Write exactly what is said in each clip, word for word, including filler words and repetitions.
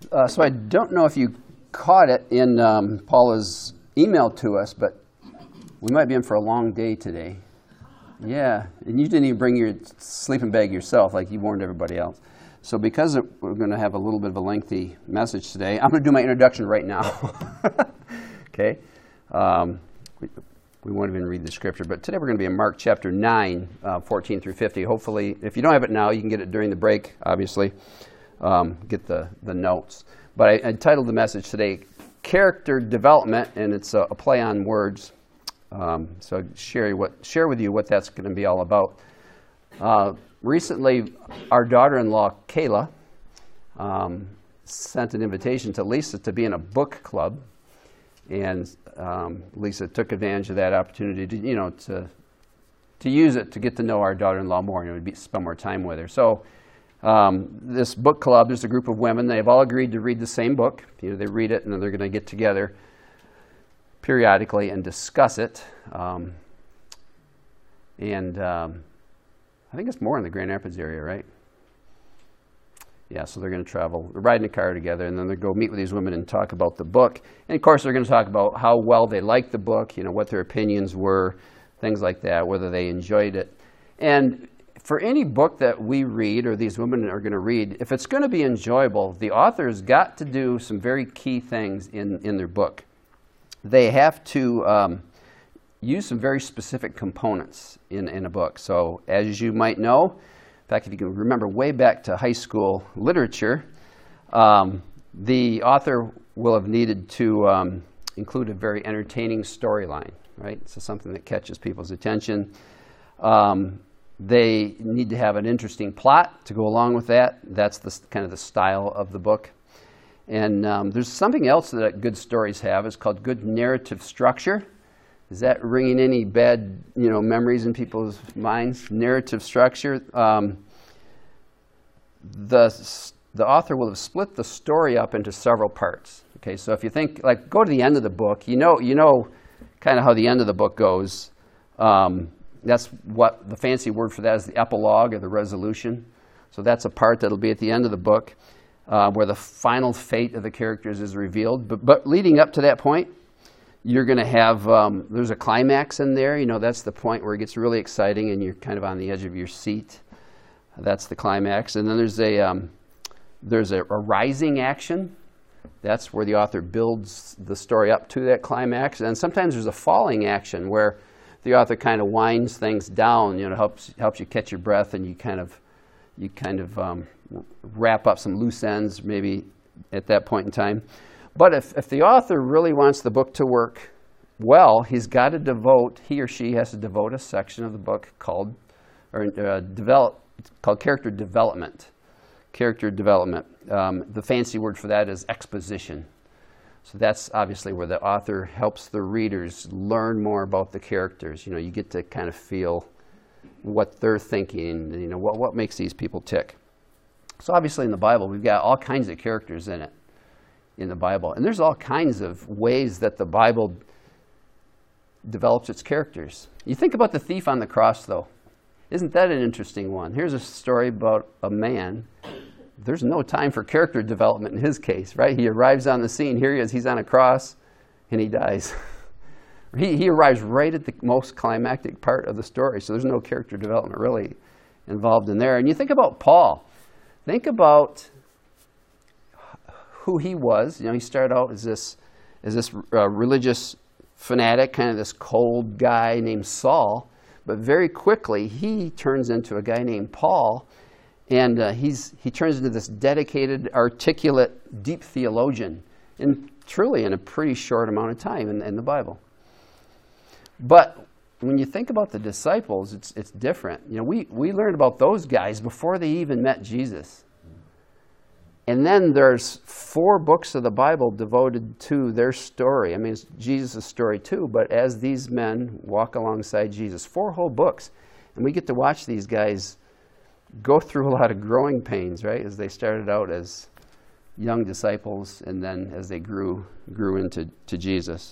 Uh, so I don't know if you caught it in um, Paula's email to us, but we might be in for a long day today. Yeah, and you didn't even bring your sleeping bag yourself like you warned everybody else. So because it, we're going to have a little bit of a lengthy message today, I'm going to do my introduction right now. Okay? Um, we, we won't even read the scripture, but today we're going to be in Mark chapter nine, uh, fourteen through fifty. Hopefully, if you don't have it now, you can get it during the break, obviously. Um, get the, the notes. But I, I titled the message today, Character Development, and it's a, a play on words. Um, so I'll share, what, share with you what that's going to be all about. Uh, recently, our daughter-in-law, Kayla, um, sent an invitation to Lisa to be in a book club. And um, Lisa took advantage of that opportunity to, you know, to, to use it to get to know our daughter-in-law more and be, spend more time with her. So um, this book club, there's a group of women. They've all agreed to read the same book. You know, they read it, and then they're going to get together periodically and discuss it. Um, and um, I think it's more in the Grand Rapids area, right? Yeah, so they're going to travel, they're riding a car together, and then they go meet with these women and talk about the book. And of course, they're going to talk about how well they liked the book, you know, what their opinions were, things like that, whether they enjoyed it. And for any book that we read, or these women are going to read, if it's going to be enjoyable, the author's got to do some very key things in, in their book. They have to um, use some very specific components in, in a book. So as you might know, in fact, if you can remember way back to high school literature, um, the author will have needed to um, include a very entertaining storyline, right? So something that catches people's attention. Um, they need to have an interesting plot to go along with that. That's the kind of the style of the book. And um, there's something else that good stories have. It's called good narrative structure. Is that ringing any bad, you know, memories in people's minds? Narrative structure. Um, the the author will have split the story up into several parts. Okay, so if you think, like, go to the end of the book, you know, you know, kind of how the end of the book goes. Um, that's what the fancy word for that is, the epilogue or the resolution. So that's a part that'll be at the end of the book, uh, where the final fate of the characters is revealed. But but leading up to that point, you're going to have, um, there's a climax in there. You know, that's the point where it gets really exciting and you're kind of on the edge of your seat. That's the climax. And then there's a, um, there's a, a rising action. That's where the author builds the story up to that climax. And sometimes there's a falling action where the author kind of winds things down, you know, helps, helps you catch your breath, and you kind of, you kind of um, wrap up some loose ends maybe at that point in time. But if, if the author really wants the book to work well, he's got to devote, he or she has to devote a section of the book called, or uh, develop, called character development. Character development. Um, the fancy word for that is exposition. So that's obviously where the author helps the readers learn more about the characters. You know, you get to kind of feel what they're thinking, you know, what, what makes these people tick. So obviously in the Bible, we've got all kinds of characters in it. In the Bible. And there's all kinds of ways that the Bible develops its characters. You think about the thief on the cross, though. Isn't that an interesting one? Here's a story about a man. There's no time for character development in his case, right? He arrives on the scene. Here he is. He's on a cross, and he dies. he, he arrives right at the most climactic part of the story, so there's no character development really involved in there. And you think about Paul. Think about who he was. You know, he started out as this, as this uh, religious fanatic, kind of this cold guy named Saul. But very quickly, he turns into a guy named Paul, and uh, he's he turns into this dedicated, articulate, deep theologian, and truly in a pretty short amount of time in, in the Bible. But when you think about the disciples, it's it's different. You know, we we learned about those guys before they even met Jesus. And then there's four books of the Bible devoted to their story. I mean, it's Jesus' story too, but as these men walk alongside Jesus, four whole books. And we get to watch these guys go through a lot of growing pains, right? As they started out as young disciples, and then as they grew grew into to Jesus.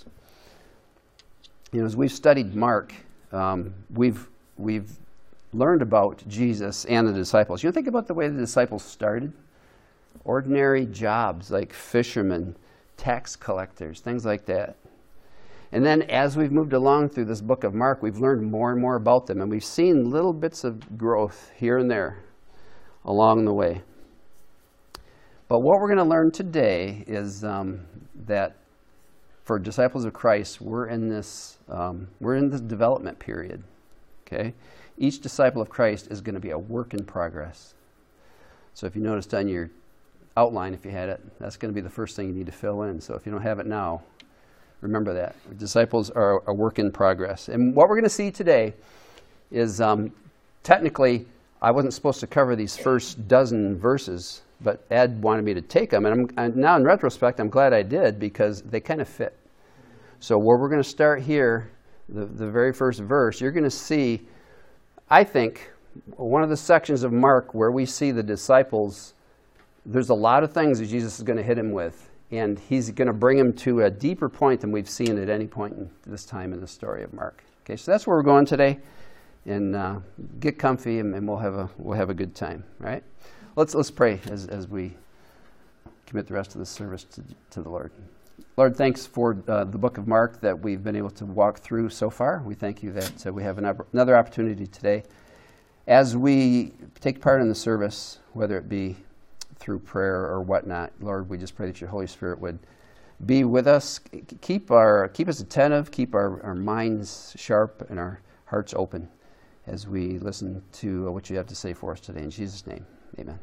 You know, as we've studied Mark, um, we've we've learned about Jesus and the disciples. You know, think about the way the disciples started. ordinary jobs like fishermen, tax collectors, things like that. And then as we've moved along through this book of Mark, we've learned more and more about them, and we've seen little bits of growth here and there along the way. But what we're going to learn today is um, that for disciples of Christ, we're in this um, we're in this development period. Okay, each disciple of Christ is going to be a work in progress. So if you noticed on your outline, if you had it, that's going to be the first thing you need to fill in. So if you don't have it now, remember that. Disciples are a work in progress. And what we're going to see today is um, technically, I wasn't supposed to cover these first dozen verses, but Ed wanted me to take them. And, I'm, and now in retrospect, I'm glad I did because they kind of fit. So where we're going to start here, the, the very first verse, you're going to see, I think, one of the sections of Mark where we see the disciples, there's a lot of things that Jesus is going to hit him with. And he's going to bring him to a deeper point than we've seen at any point in this time in the story of Mark. Okay, so that's where we're going today. And uh, get comfy, and, and we'll have a we'll have a good time. All right, let's let's pray as as we commit the rest of the service to, to the Lord. Lord, thanks for uh, the book of Mark that we've been able to walk through so far. We thank you that uh, we have an, another opportunity today, as we take part in the service, whether it be through prayer or whatnot. Lord, we just pray that your Holy Spirit would be with us, keep our keep us attentive, keep our, our minds sharp and our hearts open as we listen to what you have to say for us today. In Jesus' name, amen.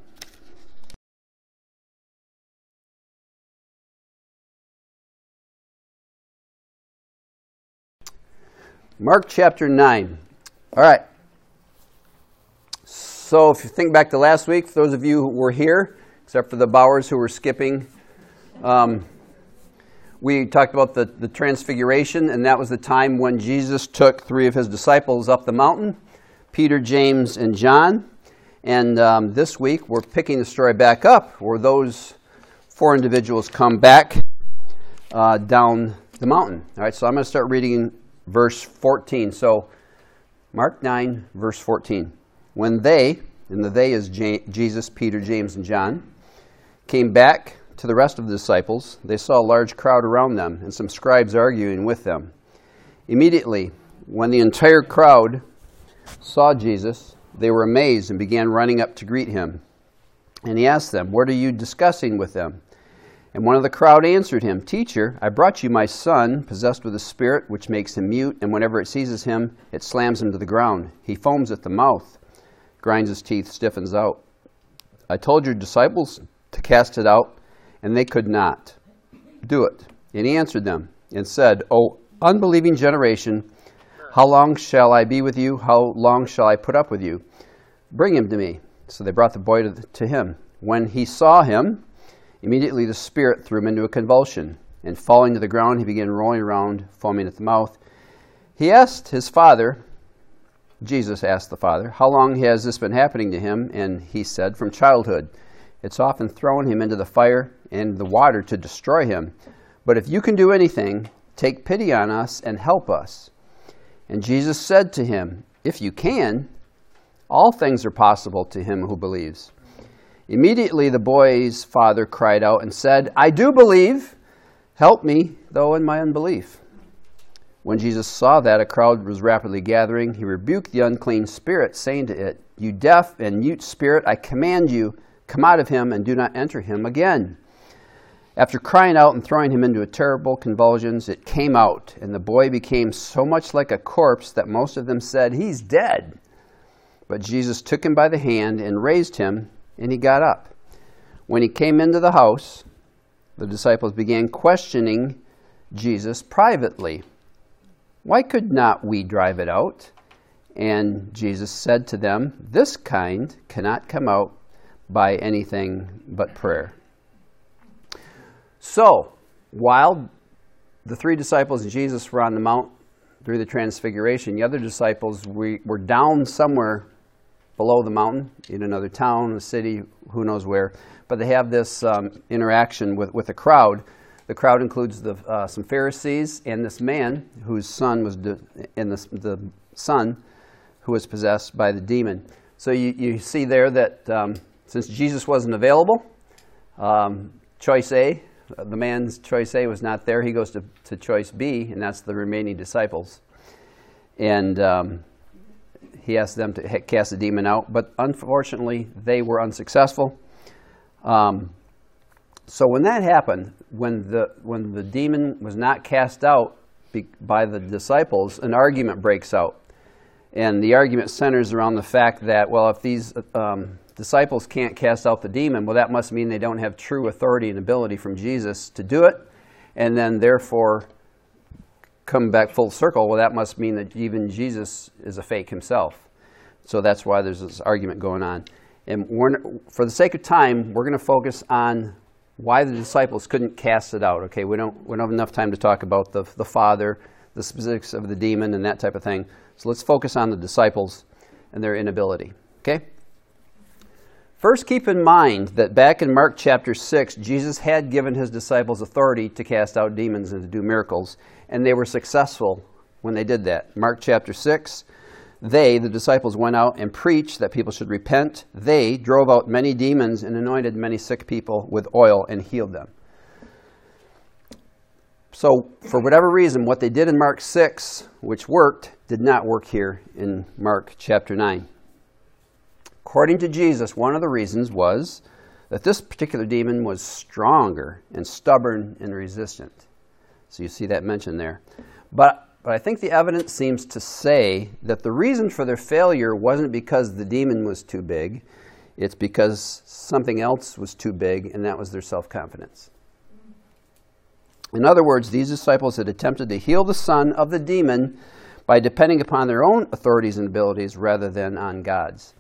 Mark chapter nine. All right. So if you think back to last week, for those of you who were here, except for the Bowers who were skipping, um, we talked about the, the transfiguration, and that was the time when Jesus took three of his disciples up the mountain, Peter, James, and John. And um, this week, we're picking the story back up, where those four individuals come back uh, down the mountain. All right, so I'm going to start reading verse fourteen. So Mark nine, verse fourteen. When they, and the they is J- Jesus, Peter, James, and John, came back to the rest of the disciples, they saw a large crowd around them and some scribes arguing with them. Immediately, when the entire crowd saw Jesus, they were amazed and began running up to greet him. And he asked them, "What are you discussing with them?" And one of the crowd answered him, "Teacher, I brought you my son, possessed with a spirit which makes him mute, and whenever it seizes him, it slams him to the ground. He foams at the mouth, grinds his teeth, stiffens out. I told your disciples to cast it out, and they could not do it." And he answered them and said, "O unbelieving generation, how long shall I be with you? How long shall I put up with you? Bring him to me." So they brought the boy to, the, to him. When he saw him, immediately the spirit threw him into a convulsion, and falling to the ground, he began rolling around, foaming at the mouth. He asked his father, Jesus asked the father, "How long has this been happening to him?" And he said, "From childhood. It's often thrown him into the fire and the water to destroy him. But if you can do anything, take pity on us and help us." And Jesus said to him, "If you can, all things are possible to him who believes." Immediately the boy's father cried out and said, "I do believe. Help me, though, in my unbelief." When Jesus saw that a crowd was rapidly gathering, he rebuked the unclean spirit, saying to it, "You deaf and mute spirit, I command you, come out of him and do not enter him again." After crying out and throwing him into a terrible convulsions, it came out, and the boy became so much like a corpse that most of them said, "He's dead." But Jesus took him by the hand and raised him, and he got up. When he came into the house, the disciples began questioning Jesus privately. "Why could not we drive it out?" And Jesus said to them, "This kind cannot come out by anything but prayer." So, while the three disciples and Jesus were on the mount through the transfiguration, the other disciples we, were down somewhere below the mountain, in another town, a city, who knows where. But they have this um, interaction with, with the crowd. The crowd includes the, uh, some Pharisees and this man whose son was, de- and the, the son who was possessed by the demon. So you, you see there that um, since Jesus wasn't available, Um, choice A, the man's choice A was not there. He goes to, to choice B, and that's the remaining disciples. And um, he asked them to cast the demon out, but unfortunately, they were unsuccessful. Um, so when that happened, when the, when the demon was not cast out be, by the disciples, an argument breaks out. And the argument centers around the fact that, well, if these um, disciples can't cast out the demon, well, that must mean they don't have true authority and ability from Jesus to do it, and then therefore come back full circle, well, that must mean that even Jesus is a fake himself. So that's why there's this argument going on. And we're, for the sake of time, we're going to focus on why the disciples couldn't cast it out. Okay, we don't, we don't have enough time to talk about the, the Father, the specifics of the demon, and that type of thing. So let's focus on the disciples and their inability. Okay? First, keep in mind that back in Mark chapter six, Jesus had given his disciples authority to cast out demons and to do miracles, and they were successful when they did that. Mark chapter six, they, the disciples, went out and preached that people should repent. They drove out many demons and anointed many sick people with oil and healed them. So, for whatever reason, what they did in Mark six, which worked, did not work here in Mark chapter nine. According to Jesus, one of the reasons was that this particular demon was stronger and stubborn and resistant. So you see that mentioned there. But, but I think the evidence seems to say that the reason for their failure wasn't because the demon was too big. It's because something else was too big, and that was their self-confidence. In other words, these disciples had attempted to heal the son of the demon by depending upon their own authorities and abilities rather than on God's.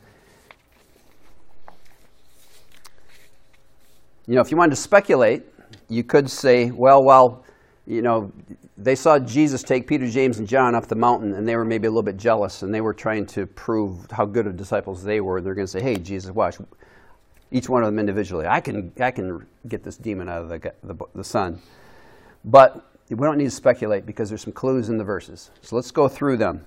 You know, if you wanted to speculate, you could say, well, well, you know, they saw Jesus take Peter, James, and John up the mountain, and they were maybe a little bit jealous, and they were trying to prove how good of disciples they were. They're going to say, hey, Jesus, watch, each one of them individually. I can, I can get this demon out of the, the, the son. But we don't need to speculate because there's some clues in the verses. So let's go through them.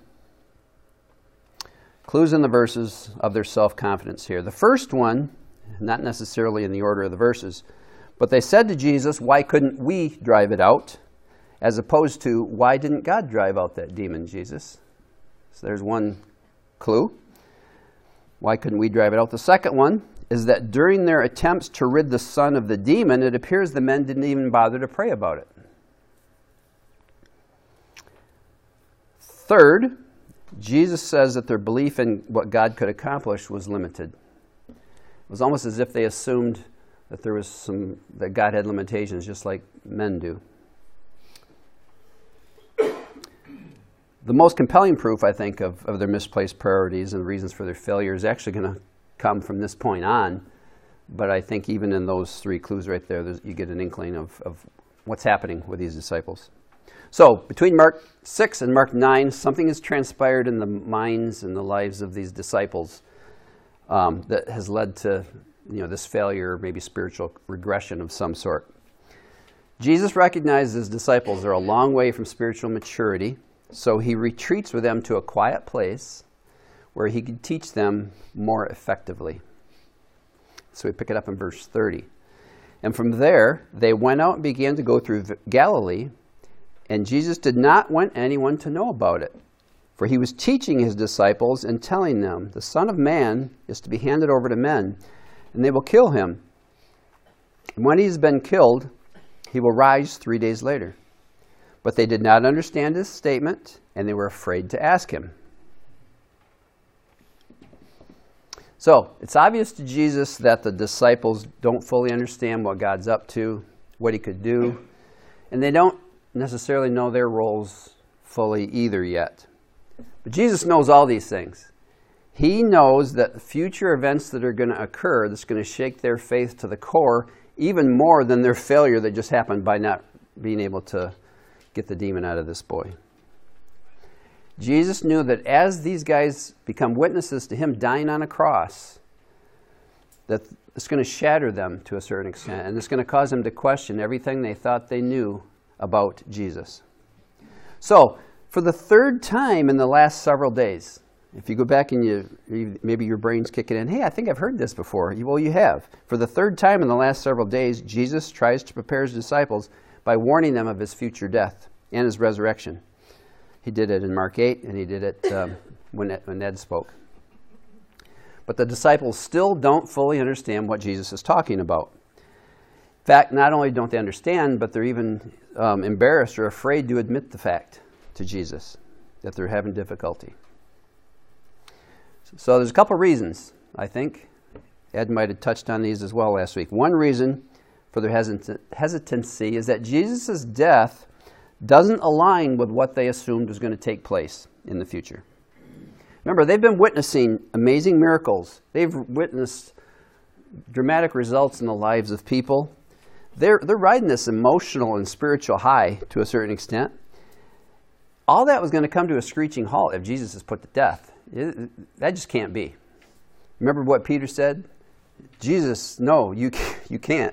Clues in the verses of their self-confidence here. The first one, not necessarily in the order of the verses, but they said to Jesus, why couldn't we drive it out? As opposed to, why didn't God drive out that demon, Jesus? So there's one clue. Why couldn't we drive it out? The second one is that during their attempts to rid the son of the demon, it appears the men didn't even bother to pray about it. Third, Jesus says that their belief in what God could accomplish was limited. It was almost as if they assumed that there was some, that God had limitations just like men do. The most compelling proof, I think, of, of their misplaced priorities and the reasons for their failure is actually going to come from this point on. But I think even in those three clues right there, you get an inkling of, of what's happening with these disciples. So, between Mark six and Mark nine, something has transpired in the minds and the lives of these disciples um, that has led to, you know, this failure, maybe spiritual regression of some sort. Jesus recognizes his disciples are a long way from spiritual maturity, so he retreats with them to a quiet place where he could teach them more effectively. So we pick it up in verse thirty. And from there, they went out and began to go through Galilee, and Jesus did not want anyone to know about it. For he was teaching his disciples and telling them, the Son of Man is to be handed over to men, and they will kill him. And when he has been killed, he will rise three days later. But they did not understand his statement, and they were afraid to ask him. So, it's obvious to Jesus that the disciples don't fully understand what God's up to, what he could do, and they don't necessarily know their roles fully either yet. But Jesus knows all these things. He knows that future events that are going to occur that's going to shake their faith to the core even more than their failure that just happened by not being able to get the demon out of this boy. Jesus knew that as these guys become witnesses to him dying on a cross, that it's going to shatter them to a certain extent, and it's going to cause them to question everything they thought they knew about Jesus. So, for the third time in the last several days, If you go back and you, you maybe your brain's kicking in, hey, I think I've heard this before. Well, you have. For the third time in the last several days, Jesus tries to prepare his disciples by warning them of his future death and his resurrection. He did it in Mark eight, and he did it um, when, Ed, when Ed spoke. But the disciples still don't fully understand what Jesus is talking about. In fact, not only don't they understand, but they're even um, embarrassed or afraid to admit the fact to Jesus that they're having difficulty. So there's a couple reasons, I think. Ed might have touched on these as well last week. One reason for their hesit- hesitancy is that Jesus' death doesn't align with what they assumed was going to take place in the future. Remember, they've been witnessing amazing miracles. They've witnessed dramatic results in the lives of people. They're, they're riding this emotional and spiritual high to a certain extent. All that was going to come to a screeching halt if Jesus is put to death. It, that just can't be. Remember what Peter said? Jesus, no, you, you can't.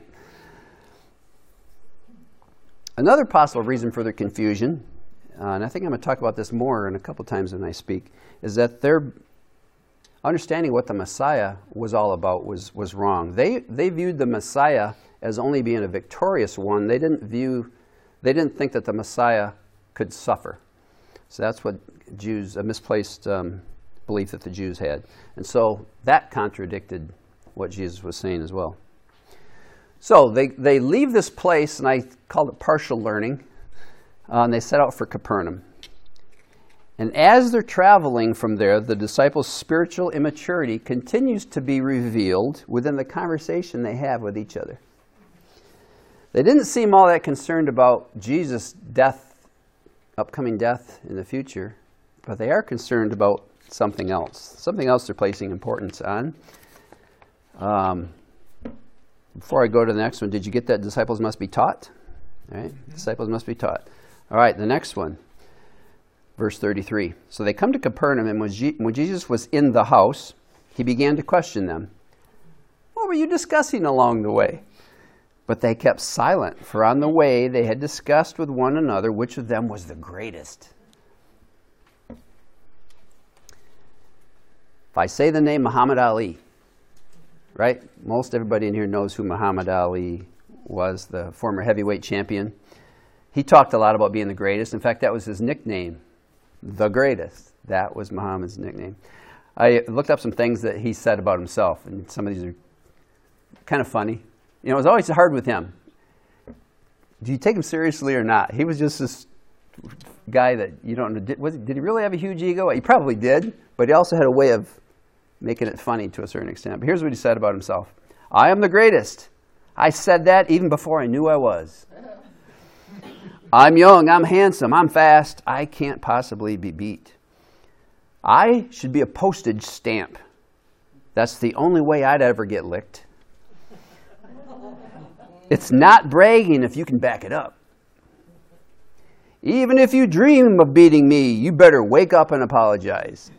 Another possible reason for their confusion, uh, and I think I'm going to talk about this more in a couple times when I speak, is that their understanding what the Messiah was all about was, was wrong. They, they viewed the Messiah as only being a victorious one. They didn't view, they didn't think that the Messiah could suffer. So that's what Jews, a misplaced um, belief that the Jews had. And so that contradicted what Jesus was saying as well. So they, they leave this place, and I called it partial learning, uh, and they set out for Capernaum. And as they're traveling from there, the disciples' spiritual immaturity continues to be revealed within the conversation they have with each other. They didn't seem all that concerned about Jesus' death, upcoming death in the future, but they are concerned about something else. Something else they're placing importance on. Um, before I go to the next one, did you get that disciples must be taught? All right, mm-hmm. Disciples must be taught. All right, the next one, verse thirty-three. So they come to Capernaum, and when, Je- when Jesus was in the house, he began to question them. What were you discussing along the way? But they kept silent, for on the way they had discussed with one another which of them was the greatest. If I say the name Muhammad Ali, right? Most everybody in here knows who Muhammad Ali was, the former heavyweight champion. He talked a lot about being the greatest. In fact, that was his nickname, the greatest. That was Muhammad's nickname. I looked up some things that he said about himself, and some of these are kind of funny. You know, it was always hard with him. Do you take him seriously or not? He was just this guy that you don't know. Did, was, did he really have a huge ego? He probably did, but he also had a way of making it funny to a certain extent. But here's what he said about himself. I am the greatest. I said that even before I knew I was. I'm young, I'm handsome, I'm fast. I can't possibly be beat. I should be a postage stamp. That's the only way I'd ever get licked. It's not bragging if you can back it up. Even if you dream of beating me, you better wake up and apologize.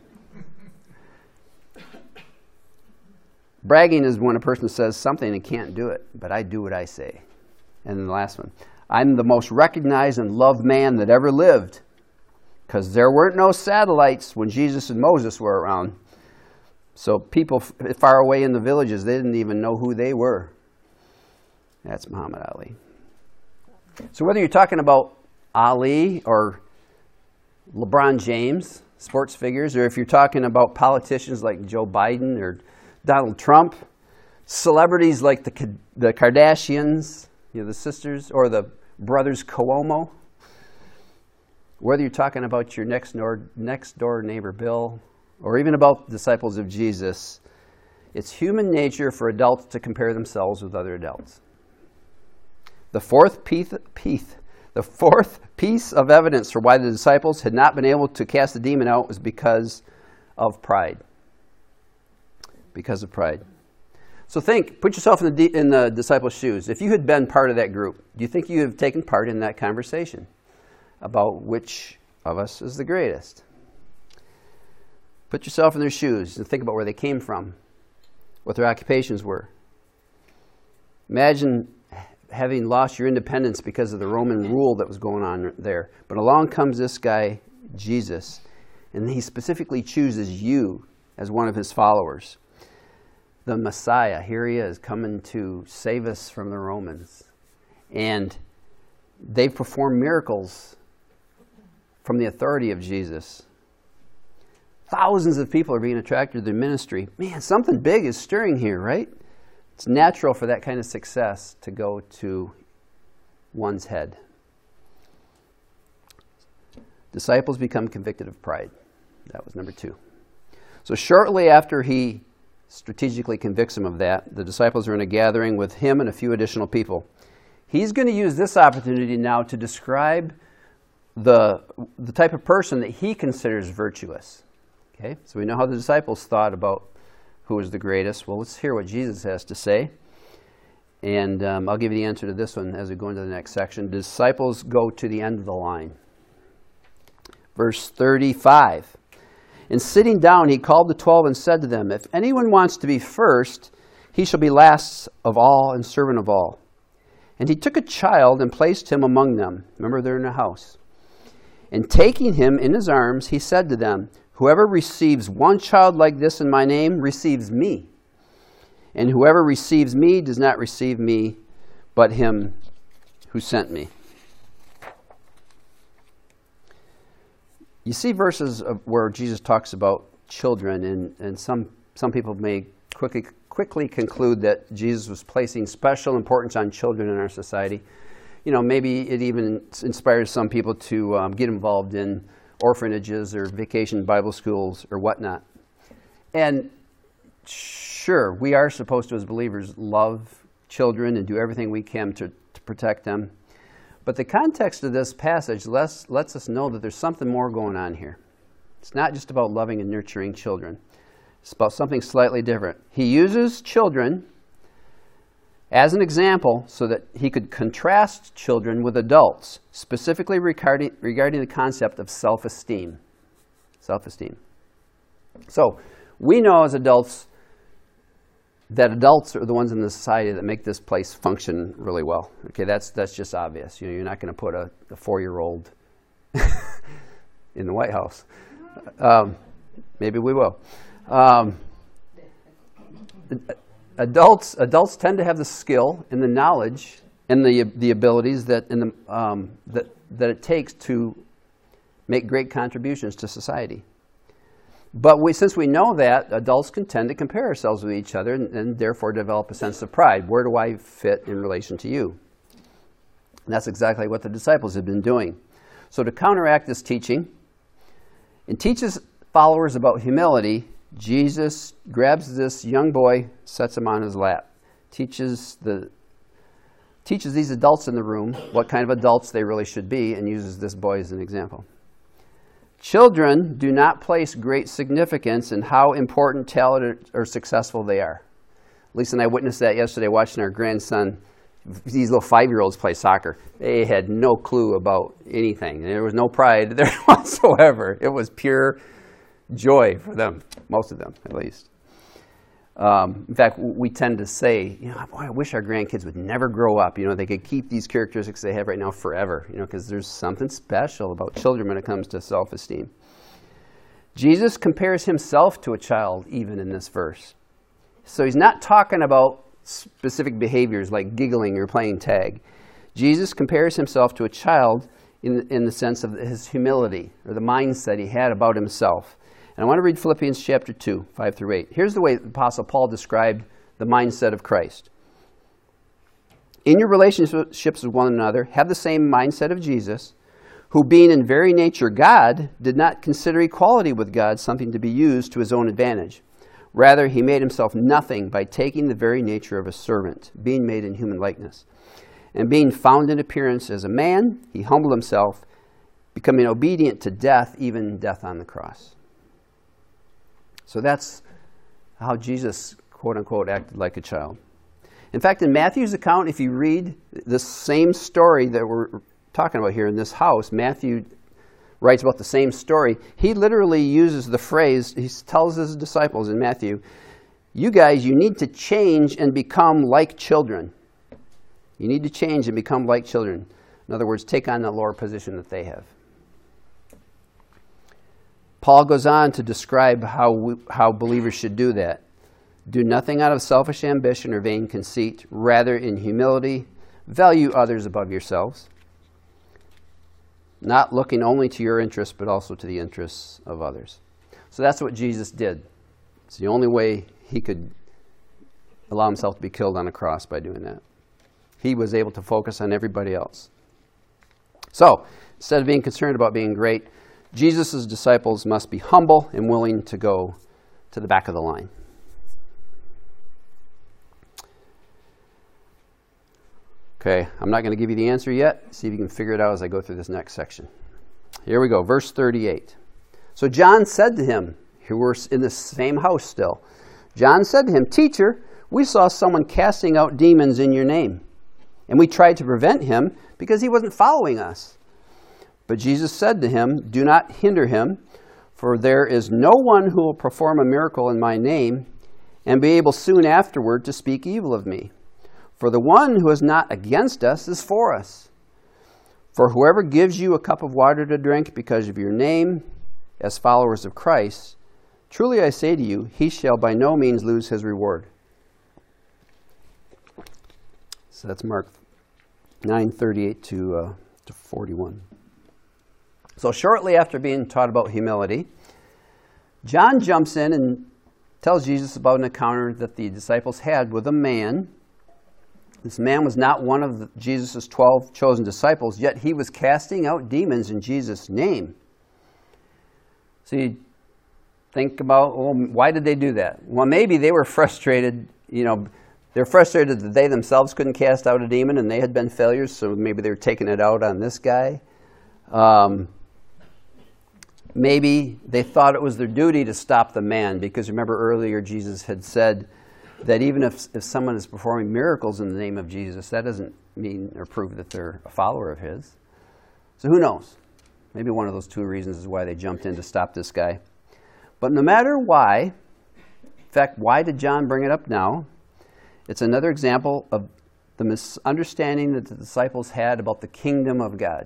Bragging is when a person says something and can't do it, but I do what I say. And then the last one. I'm the most recognized and loved man that ever lived, because there weren't no satellites when Jesus and Moses were around. So people f- far away in the villages, they didn't even know who they were. That's Muhammad Ali. So whether you're talking about Ali or LeBron James, sports figures, or if you're talking about politicians like Joe Biden or Donald Trump, celebrities like the the Kardashians, you know, the sisters, or the brothers Cuomo, whether you're talking about your next door, next door neighbor Bill, or even about disciples of Jesus, it's human nature for adults to compare themselves with other adults. The fourth piece, piece, the fourth piece of evidence for why the disciples had not been able to cast the demon out was because of pride. Because of pride. So think, put yourself in the, in the disciples' shoes. If you had been part of that group, do you think you have taken part in that conversation about which of us is the greatest? Put yourself in their shoes and think about where they came from, what their occupations were. Imagine having lost your independence because of the Roman rule that was going on there. But along comes this guy, Jesus, And he specifically chooses you as one of his followers. The Messiah, here he is, coming to save us from the Romans. And they perform miracles from the authority of Jesus. Thousands of people are being attracted to their ministry. Man, something big is stirring here, right? It's natural for that kind of success to go to one's head. Disciples become convicted of pride. That was number two. So shortly after he strategically convicts them of that, the disciples are in a gathering with him and a few additional people. He's going to use this opportunity now to describe the, the type of person that he considers virtuous. Okay, so we know how the disciples thought about who was the greatest. Well, let's hear what Jesus has to say. And um, I'll give you the answer to this one as we go into the next section. Disciples go to the end of the line. Verse thirty-five. And sitting down, he called the twelve and said to them, if anyone wants to be first, he shall be last of all and servant of all. And he took a child and placed him among them. Remember, they're in a house. And taking him in his arms, he said to them, whoever receives one child like this in my name receives me. And whoever receives me does not receive me, but him who sent me. You see verses of where Jesus talks about children, and, and some, some people may quickly, quickly conclude that Jesus was placing special importance on children in our society. You know, maybe it even inspires some people to um, get involved in orphanages or vacation Bible schools or whatnot. And sure, we are supposed to, as believers, love children and do everything we can to, to protect them. But the context of this passage lets, lets us know that there's something more going on here. It's not just about loving and nurturing children. It's about something slightly different. He uses children as an example so that he could contrast children with adults, specifically regarding, regarding the concept of self-esteem. Self-esteem. So we know as adults that adults are the ones in the society that make this place function really well. Okay, that's that's just obvious. You know, you're not going to put a, a four-year-old in the White House. Um, maybe we will. Um, adults adults tend to have the skill and the knowledge and the the abilities that in the um, that that it takes to make great contributions to society. But we, since we know that, adults can tend to compare ourselves with each other and, and therefore develop a sense of pride. Where do I fit in relation to you? And that's exactly what the disciples have been doing. So to counteract this teaching, and teaches followers about humility, Jesus grabs this young boy, sets him on his lap, teaches the teaches these adults in the room what kind of adults they really should be, and uses this boy as an example. Children do not place great significance in how important, talented, or successful they are. Lisa and I witnessed that yesterday watching our grandson, these little five-year-olds play soccer. They had no clue about anything. There was no pride there whatsoever. It was pure joy for them, most of them at least. Um, in fact, we tend to say, you know, boy, I wish our grandkids would never grow up. You know, they could keep these characteristics they have right now forever. You know, because there's something special about children when it comes to self-esteem. Jesus compares himself to a child even in this verse. So he's not talking about specific behaviors like giggling or playing tag. Jesus compares himself to a child in, in the sense of his humility or the mindset he had about himself. And I want to read Philippians chapter two, five through eight. Here's the way the Apostle Paul described the mindset of Christ. In your relationships with one another, have the same mindset of Jesus, who being in very nature God, did not consider equality with God something to be used to his own advantage. Rather, he made himself nothing by taking the very nature of a servant, being made in human likeness. And being found in appearance as a man, he humbled himself, becoming obedient to death, even death on the cross. So that's how Jesus, quote unquote, acted like a child. In fact, in Matthew's account, if you read the same story that we're talking about here in this house, Matthew writes about the same story. He literally uses the phrase, he tells his disciples in Matthew, you guys, you need to change and become like children. You need to change and become like children. In other words, take on the lower position that they have. Paul goes on to describe how, we, how believers should do that. Do nothing out of selfish ambition or vain conceit. Rather, in humility, value others above yourselves, not looking only to your interests, but also to the interests of others. So that's what Jesus did. It's the only way he could allow himself to be killed on a cross, by doing that. He was able to focus on everybody else. So, instead of being concerned about being great, Jesus' disciples must be humble and willing to go to the back of the line. Okay, I'm not going to give you the answer yet. See if you can figure it out as I go through this next section. Here we go, verse thirty-eight. So John said to him, here we're in the same house still. John said to him, Teacher, we saw someone casting out demons in your name, and we tried to prevent him because he wasn't following us. But Jesus said to him, Do not hinder him, for there is no one who will perform a miracle in my name and be able soon afterward to speak evil of me. For the one who is not against us is for us. For whoever gives you a cup of water to drink because of your name, as followers of Christ, truly I say to you, he shall by no means lose his reward. So that's Mark nine thirty-eight to uh, to forty-one. So shortly after being taught about humility, John jumps in and tells Jesus about an encounter that the disciples had with a man. This man was not one of Jesus' twelve chosen disciples, yet he was casting out demons in Jesus' name. So you think about, well, why did they do that? Well, maybe they were frustrated, you know, they're frustrated that they themselves couldn't cast out a demon and they had been failures, so maybe they were taking it out on this guy. Um, maybe they thought it was their duty to stop the man, because remember earlier Jesus had said that even if, if someone is performing miracles in the name of Jesus, that doesn't mean or prove that they're a follower of his. So who knows? Maybe one of those two reasons is why they jumped in to stop this guy. But no matter why, in fact, why did John bring it up now? It's another example of the misunderstanding that the disciples had about the kingdom of God.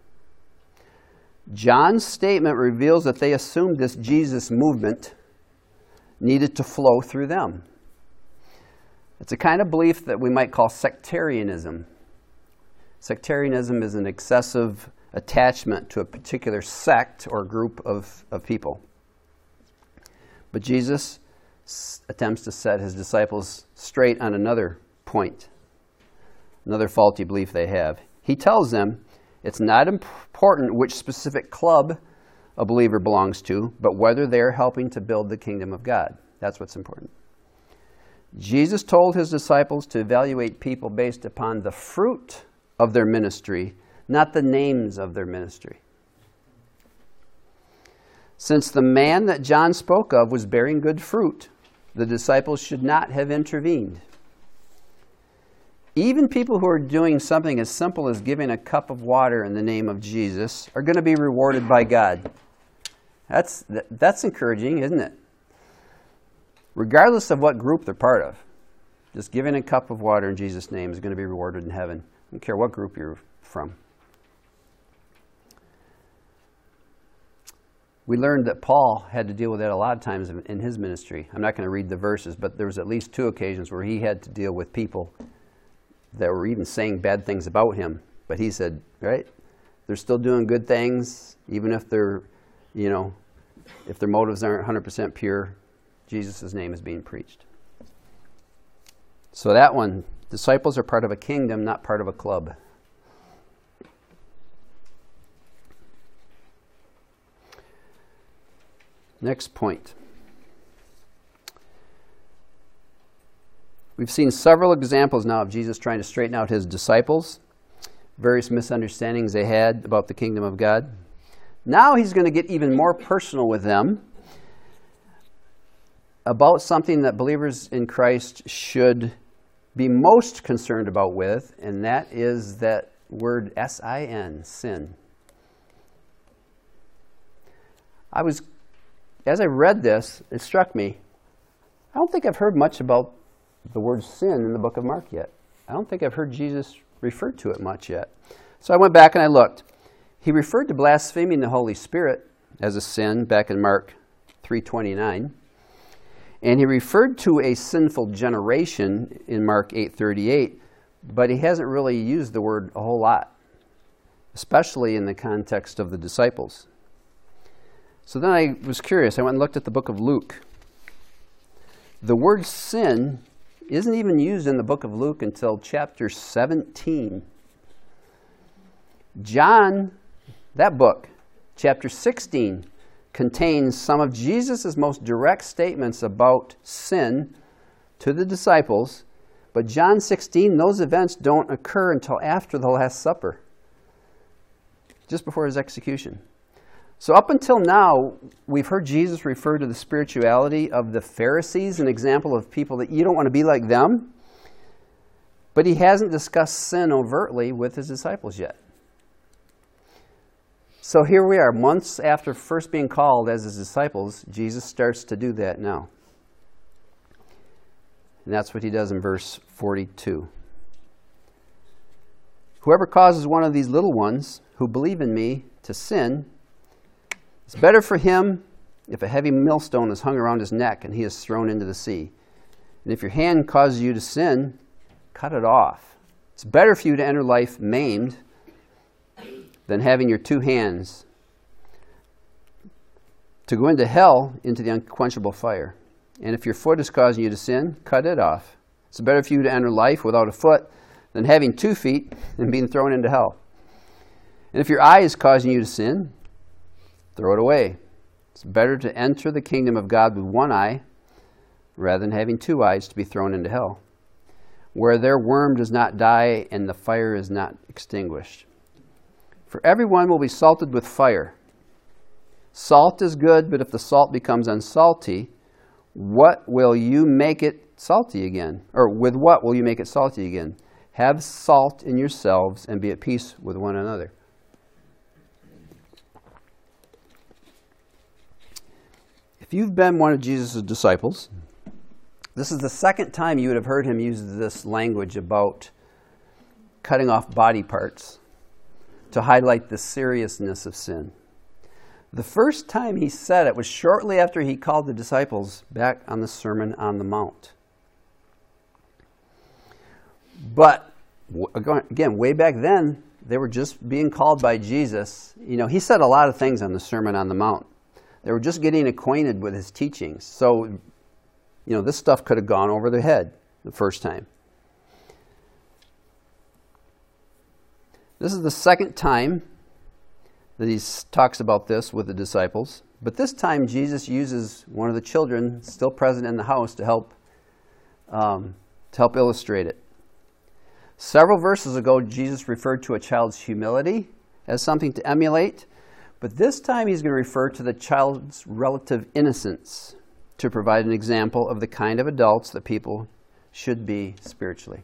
John's statement reveals that they assumed this Jesus movement needed to flow through them. It's a kind of belief that we might call sectarianism. Sectarianism is an excessive attachment to a particular sect or group of, of people. But Jesus s- attempts to set his disciples straight on another point, another faulty belief they have. He tells them it's not important which specific club a believer belongs to, but whether they're helping to build the kingdom of God. That's what's important. Jesus told his disciples to evaluate people based upon the fruit of their ministry, not the names of their ministry. Since the man that John spoke of was bearing good fruit, the disciples should not have intervened. Even people who are doing something as simple as giving a cup of water in the name of Jesus are going to be rewarded by God. That's, that's encouraging, isn't it? Regardless of what group they're part of, just giving a cup of water in Jesus' name is going to be rewarded in heaven. I don't care what group you're from. We learned that Paul had to deal with that a lot of times in his ministry. I'm not going to read the verses, but there was at least two occasions where he had to deal with people that were even saying bad things about him. But he said, right, they're still doing good things, even if they're, you know, if their motives aren't one hundred percent pure. Jesus' name is being preached. So that one, disciples are part of a kingdom, not part of a club. Next point. We've seen several examples now of Jesus trying to straighten out his disciples, various misunderstandings they had about the kingdom of God. Now he's going to get even more personal with them about something that believers in Christ should be most concerned about with, and that is that word S I N, sin. I was, as I read this, it struck me, I don't think I've heard much about the word sin in the book of Mark yet. I don't think I've heard Jesus refer to it much yet. So I went back and I looked. He referred to blaspheming the Holy Spirit as a sin back in Mark three twenty-nine. And he referred to a sinful generation in Mark eight thirty-eight, but he hasn't really used the word a whole lot, especially in the context of the disciples. So then I was curious. I went and looked at the book of Luke. The word sin isn't even used in the book of Luke until chapter seventeen. John, that book, chapter sixteen, contains some of Jesus' most direct statements about sin to the disciples, but John sixteen, those events don't occur until after the Last Supper, just before his execution. So up until now, we've heard Jesus refer to the spirituality of the Pharisees, an example of people that you don't want to be like them, but he hasn't discussed sin overtly with his disciples yet. So here we are, months after first being called as his disciples, Jesus starts to do that now. And that's what he does in verse forty-two. Whoever causes one of these little ones who believe in me to sin, it's better for him if a heavy millstone is hung around his neck and he is thrown into the sea. And if your hand causes you to sin, cut it off. It's better for you to enter life maimed than having your two hands to go into hell, into the unquenchable fire. And if your foot is causing you to sin, cut it off. It's better for you to enter life without a foot than having two feet and being thrown into hell. And if your eye is causing you to sin, throw it away. It's better to enter the kingdom of God with one eye rather than having two eyes to be thrown into hell, where their worm does not die and the fire is not extinguished. For everyone will be salted with fire. Salt is good, but if the salt becomes unsalty, what will you make it salty again? Or with what will you make it salty again? Have salt in yourselves and be at peace with one another. If you've been one of Jesus' disciples, this is the second time you would have heard him use this language about cutting off body parts to highlight the seriousness of sin. The first time he said it was shortly after he called the disciples back on the Sermon on the Mount. But, again, way back then, they were just being called by Jesus. You know, he said a lot of things on the Sermon on the Mount. They were just getting acquainted with his teachings. So, you know, this stuff could have gone over their head the first time. This is the second time that he talks about this with the disciples. But this time, Jesus uses one of the children still present in the house to help, um, to help illustrate it. Several verses ago, Jesus referred to a child's humility as something to emulate. But this time he's going to refer to the child's relative innocence to provide an example of the kind of adults that people should be spiritually.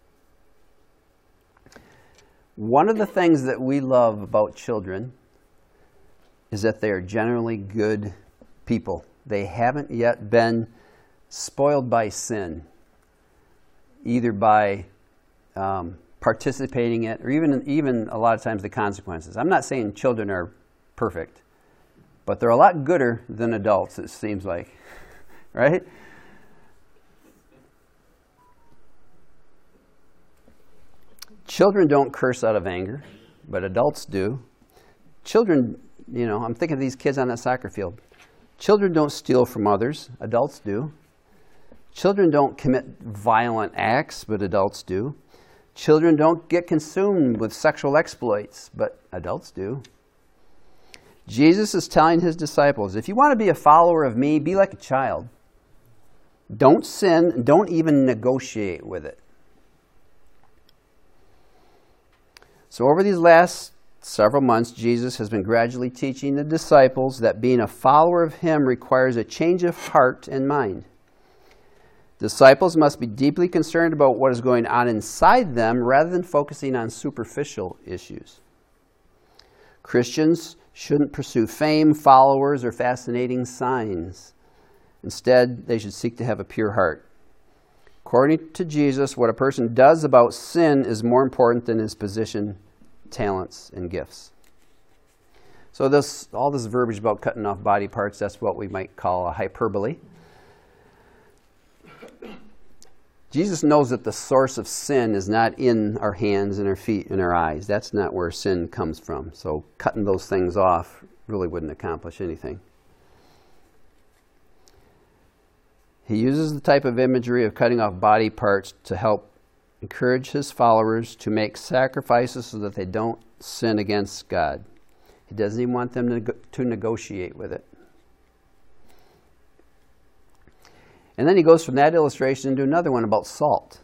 One of the things that we love about children is that they are generally good people. They haven't yet been spoiled by sin, either by um, participating in it or even, even a lot of times the consequences. I'm not saying children are perfect, but they're a lot gooder than adults, it seems like, right? Children don't curse out of anger, but adults do. Children, you know, I'm thinking of these kids on that soccer field. Children don't steal from others, adults do. Children don't commit violent acts, but adults do. Children don't get consumed with sexual exploits, but adults do. Jesus is telling his disciples, if you want to be a follower of me, be like a child. Don't sin, don't even negotiate with it. So over these last several months, Jesus has been gradually teaching the disciples that being a follower of him requires a change of heart and mind. Disciples must be deeply concerned about what is going on inside them rather than focusing on superficial issues. Christians shouldn't pursue fame, followers, or fascinating signs. Instead, they should seek to have a pure heart. According to Jesus, what a person does about sin is more important than his position, talents, and gifts. So this, all this verbiage about cutting off body parts, that's what we might call a hyperbole. Jesus knows that the source of sin is not in our hands and our feet and our eyes. That's not where sin comes from. So cutting those things off really wouldn't accomplish anything. He uses the type of imagery of cutting off body parts to help encourage his followers to make sacrifices so that they don't sin against God. He doesn't even want them to, to negotiate with it. And then he goes from that illustration into another one about salt.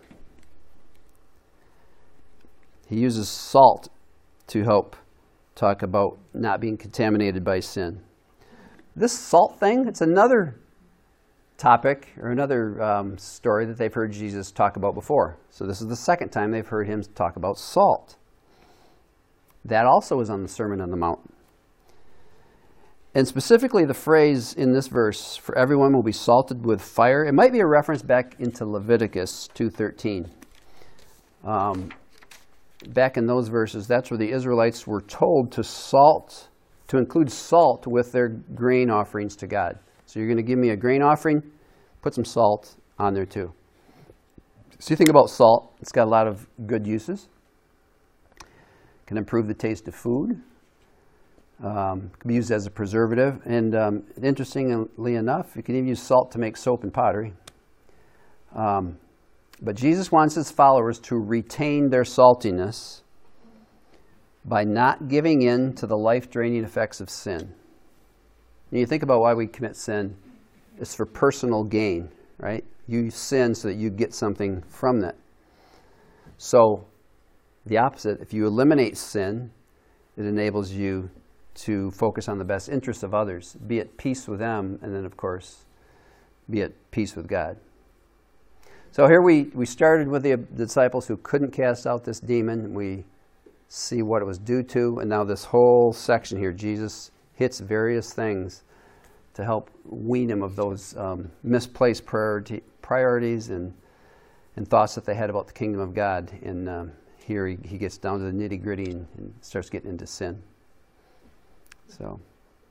He uses salt to help talk about not being contaminated by sin. This salt thing, it's another topic or another um, story that they've heard Jesus talk about before. So this is the second time they've heard him talk about salt. That also is on the Sermon on the Mount. And specifically the phrase in this verse, for everyone will be salted with fire, it might be a reference back into Leviticus two thirteen. Um, back in those verses, that's where the Israelites were told to salt, to include salt with their grain offerings to God. So you're going to give me a grain offering, put some salt on there too. So you think about salt, it's got a lot of good uses. It can improve the taste of food. Um, it can be used as a preservative, and um, interestingly enough, you can even use salt to make soap and pottery. Um, but Jesus wants his followers to retain their saltiness by not giving in to the life-draining effects of sin. And you think about why we commit sin. It's for personal gain, right? You sin so that you get something from that. So the opposite, if you eliminate sin, it enables you to focus on the best interests of others, be at peace with them, and then, of course, be at peace with God. So here we, we started with the, the disciples who couldn't cast out this demon. We see what it was due to, and now this whole section here, Jesus hits various things to help wean them of those um, misplaced priority, priorities and, and thoughts that they had about the kingdom of God. And um, here he, he gets down to the nitty-gritty and, and starts getting into sin. So,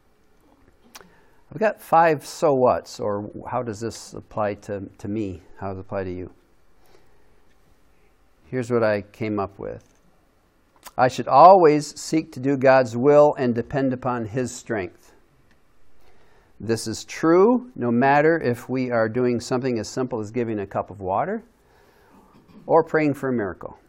I've got five so whats, or how does this apply to, to me? How does it apply to you? Here's what I came up with. I should always seek to do God's will and depend upon his strength. This is true no matter if we are doing something as simple as giving a cup of water or praying for a miracle.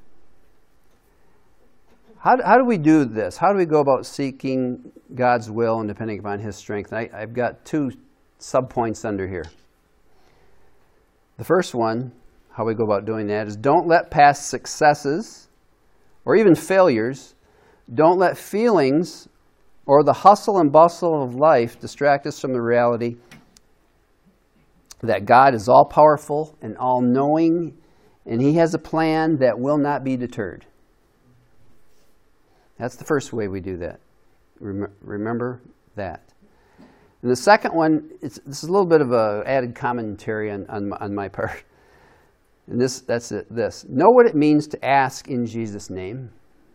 How do, how do we do this? How do we go about seeking God's will and depending upon his strength? I, I've got two subpoints under here. The first one, how we go about doing that, is don't let past successes or even failures, don't let feelings or the hustle and bustle of life distract us from the reality that God is all-powerful and all-knowing, and he has a plan that will not be deterred. That's the first way we do that. Rem- remember that. And the second one, it's, this is a little bit of an added commentary on, on, my, on my part. And this, that's it, this. Know what it means to ask in Jesus' name.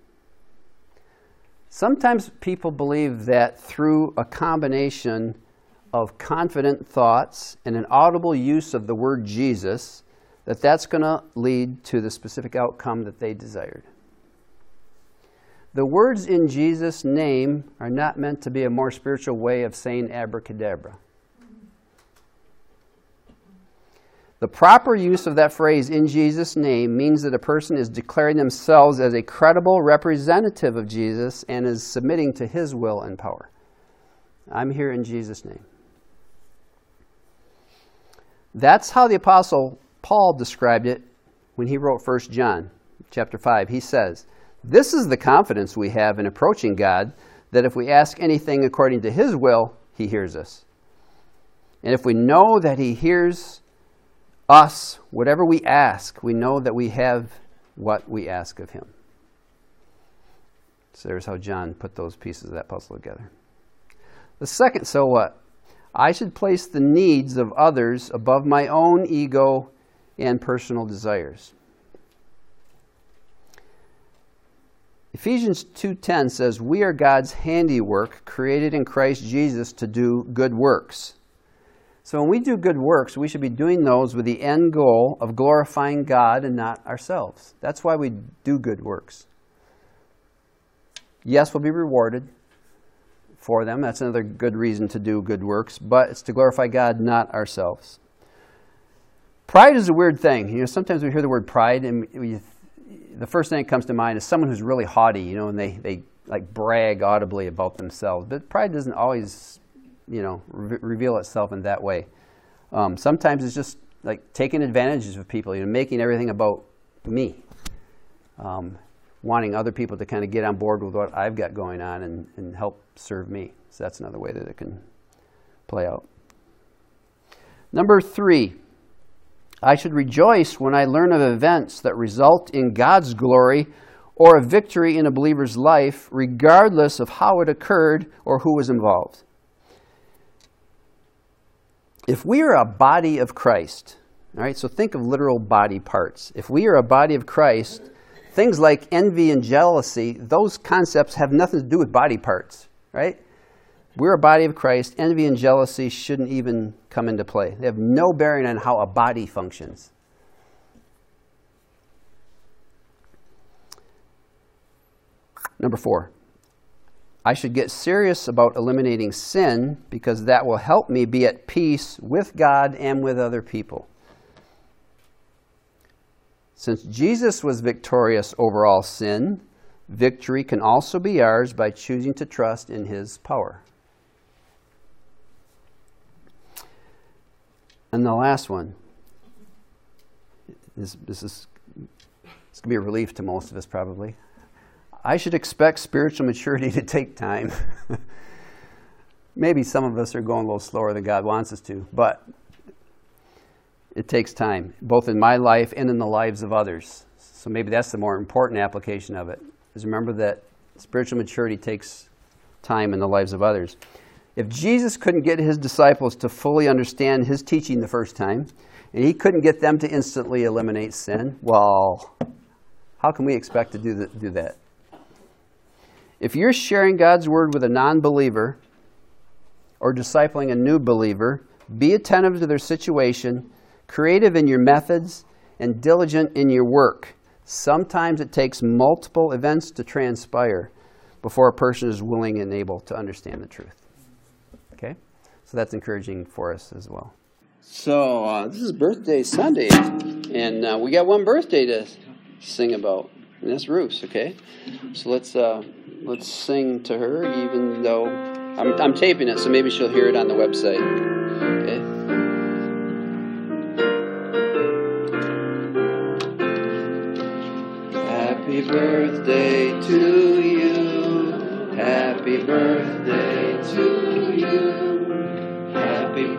Sometimes people believe that through a combination of confident thoughts and an audible use of the word Jesus, that that's going to lead to the specific outcome that they desired. The words in Jesus' name are not meant to be a more spiritual way of saying abracadabra. The proper use of that phrase, in Jesus' name, means that a person is declaring themselves as a credible representative of Jesus and is submitting to his will and power. I'm here in Jesus' name. That's how the Apostle Paul described it when he wrote First John chapter five. He says, "This is the confidence we have in approaching God, that if we ask anything according to his will, he hears us. And if we know that he hears us, whatever we ask, we know that we have what we ask of him." So there's how John put those pieces of that puzzle together. The second, so what? I should place the needs of others above my own ego and personal desires. Ephesians two ten says, we are God's handiwork, created in Christ Jesus to do good works. So when we do good works, we should be doing those with the end goal of glorifying God and not ourselves. That's why we do good works. Yes, we'll be rewarded for them. That's another good reason to do good works, but it's to glorify God, not ourselves. Pride is a weird thing. You know, sometimes we hear the word pride, and we, the first thing that comes to mind is someone who's really haughty, you know, and they, they like brag audibly about themselves. But pride doesn't always, you know, re- reveal itself in that way. Um, sometimes it's just like taking advantages of people, you know, making everything about me, um, wanting other people to kind of get on board with what I've got going on and, and help serve me. So that's another way that it can play out. Number three, I should rejoice when I learn of events that result in God's glory or a victory in a believer's life, regardless of how it occurred or who was involved. If we are a body of Christ, all right, so think of literal body parts. If we are a body of Christ, things like envy and jealousy, those concepts have nothing to do with body parts, right? We're a body of Christ. Envy and jealousy shouldn't even come into play. They have no bearing on how a body functions. Number four, I should get serious about eliminating sin because that will help me be at peace with God and with other people. Since Jesus was victorious over all sin, victory can also be ours by choosing to trust in His power. And the last one, this, this is it's going to be a relief to most of us probably. I should expect spiritual maturity to take time. Maybe some of us are going a little slower than God wants us to, but it takes time, both in my life and in the lives of others. So maybe that's the more important application of it, is remember that spiritual maturity takes time in the lives of others. If Jesus couldn't get His disciples to fully understand His teaching the first time, and He couldn't get them to instantly eliminate sin, well, how can we expect to do, the, do that? If you're sharing God's Word with a non-believer or discipling a new believer, be attentive to their situation, creative in your methods, and diligent in your work. Sometimes it takes multiple events to transpire before a person is willing and able to understand the truth. Okay? So that's encouraging for us as well. So uh, this is Birthday Sunday, and uh, we got one birthday to sing about, and that's Ruth's, okay? So let's uh, let's sing to her, even though I'm, I'm taping it, so maybe she'll hear it on the website. Okay? Happy birthday to you. Happy birthday to you. Happy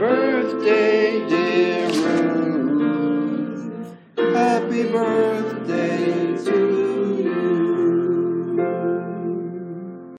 birthday, dear Ruth. Happy birthday